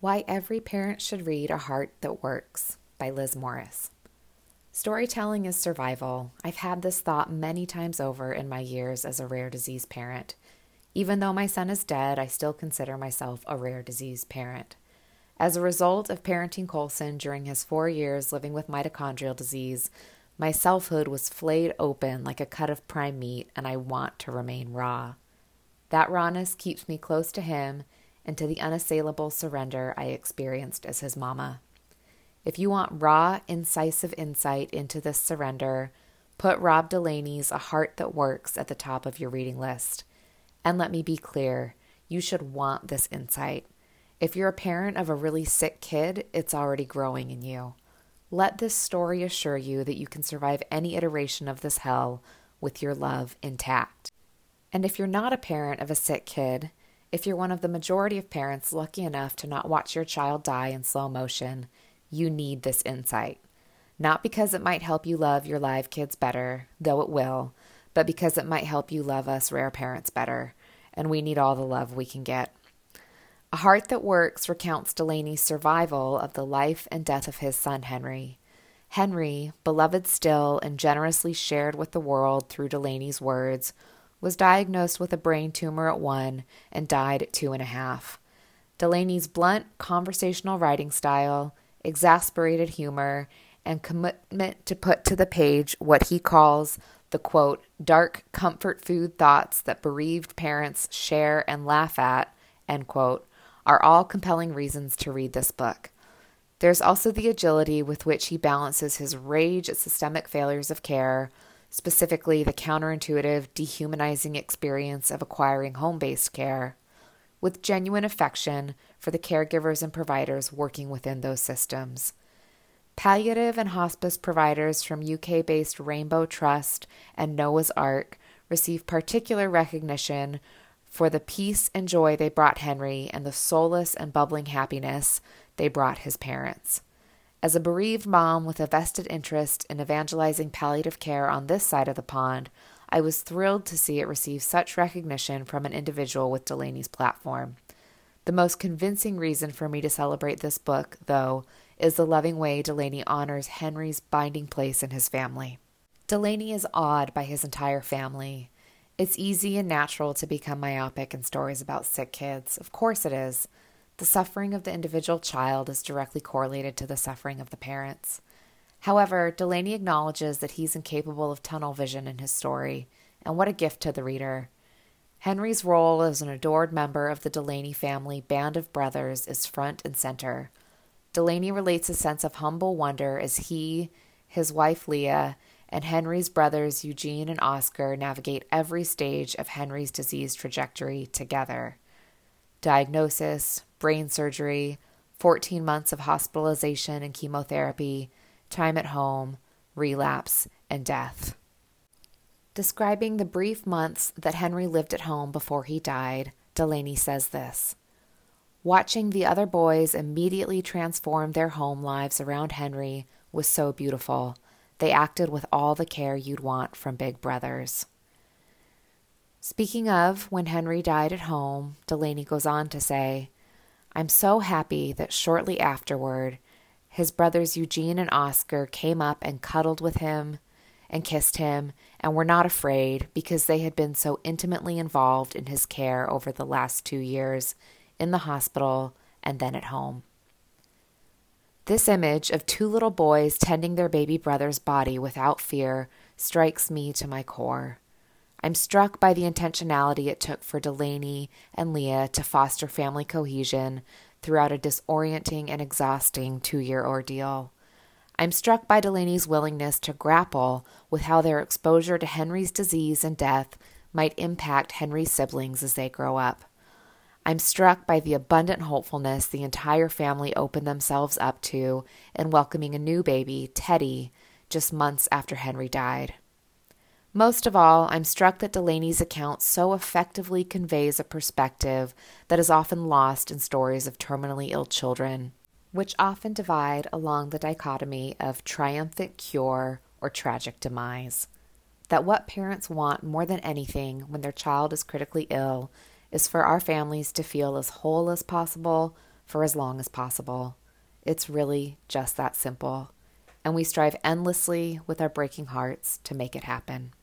Why Every Parent Should Read A Heart That Works by Liz Morris. Storytelling is survival. I've had this thought many times over in my years as a rare disease parent. Even though my son is dead, I still consider myself a rare disease parent. As a result of parenting Colson during his 4 years living with mitochondrial disease, my selfhood was flayed open like a cut of prime meat, and I want to remain raw. That rawness keeps me close to him and to the unassailable surrender I experienced as his mama. If you want raw, incisive insight into this surrender, put Rob Delaney's A Heart That Works at the top of your reading list. And let me be clear, you should want this insight. If you're a parent of a really sick kid, it's already growing in you. Let this story assure you that you can survive any iteration of this hell with your love intact. And if you're not a parent of a sick kid, if you're one of the majority of parents lucky enough to not watch your child die in slow motion, you need this insight. Not because it might help you love your live kids better, though it will, but because it might help you love us rare parents better, and we need all the love we can get. A Heart That Works recounts Delaney's survival of the life and death of his son Henry. Henry, beloved still and generously shared with the world through Delaney's words, was diagnosed with a brain tumor at 1 and died at 2.5. Delaney's blunt conversational writing style, exasperated humor, and commitment to put to the page what he calls the, quote, dark comfort food thoughts that bereaved parents share and laugh at, end quote, are all compelling reasons to read this book. There's also the agility with which he balances his rage at systemic failures of care, specifically the counterintuitive, dehumanizing experience of acquiring home-based care, with genuine affection for the caregivers and providers working within those systems. Palliative and hospice providers from UK-based Rainbow Trust and Noah's Ark receive particular recognition for the peace and joy they brought Henry and the solace and bubbling happiness they brought his parents. As a bereaved mom with a vested interest in evangelizing palliative care on this side of the pond, I was thrilled to see it receive such recognition from an individual with Delaney's platform. The most convincing reason for me to celebrate this book, though, is the loving way Delaney honors Henry's binding place in his family. Delaney is awed by his entire family. It's easy and natural to become myopic in stories about sick kids. Of course it is. The suffering of the individual child is directly correlated to the suffering of the parents. However, Delaney acknowledges that he's incapable of tunnel vision in his story, and what a gift to the reader. Henry's role as an adored member of the Delaney family band of brothers is front and center. Delaney relates a sense of humble wonder as he, his wife Leah, and Henry's brothers Eugene and Oscar navigate every stage of Henry's disease trajectory together. Diagnosis, brain surgery, 14 months of hospitalization and chemotherapy, time at home, relapse, and death. Describing the brief months that Henry lived at home before he died, Delaney says this: watching the other boys immediately transform their home lives around Henry was so beautiful. They acted with all the care you'd want from big brothers. Speaking of when Henry died at home, Delaney goes on to say, I'm so happy that shortly afterward, his brothers Eugene and Oscar came up and cuddled with him and kissed him and were not afraid because they had been so intimately involved in his care over the last 2 years in the hospital and then at home. This image of 2 little boys tending their baby brother's body without fear strikes me to my core. I'm struck by the intentionality it took for Delaney and Leah to foster family cohesion throughout a disorienting and exhausting 2-year ordeal. I'm struck by Delaney's willingness to grapple with how their exposure to Henry's disease and death might impact Henry's siblings as they grow up. I'm struck by the abundant hopefulness the entire family opened themselves up to in welcoming a new baby, Teddy, just months after Henry died. Most of all, I'm struck that Delaney's account so effectively conveys a perspective that is often lost in stories of terminally ill children, which often divide along the dichotomy of triumphant cure or tragic demise. That what parents want more than anything when their child is critically ill is for our families to feel as whole as possible, for as long as possible. It's really just that simple, and we strive endlessly with our breaking hearts to make it happen.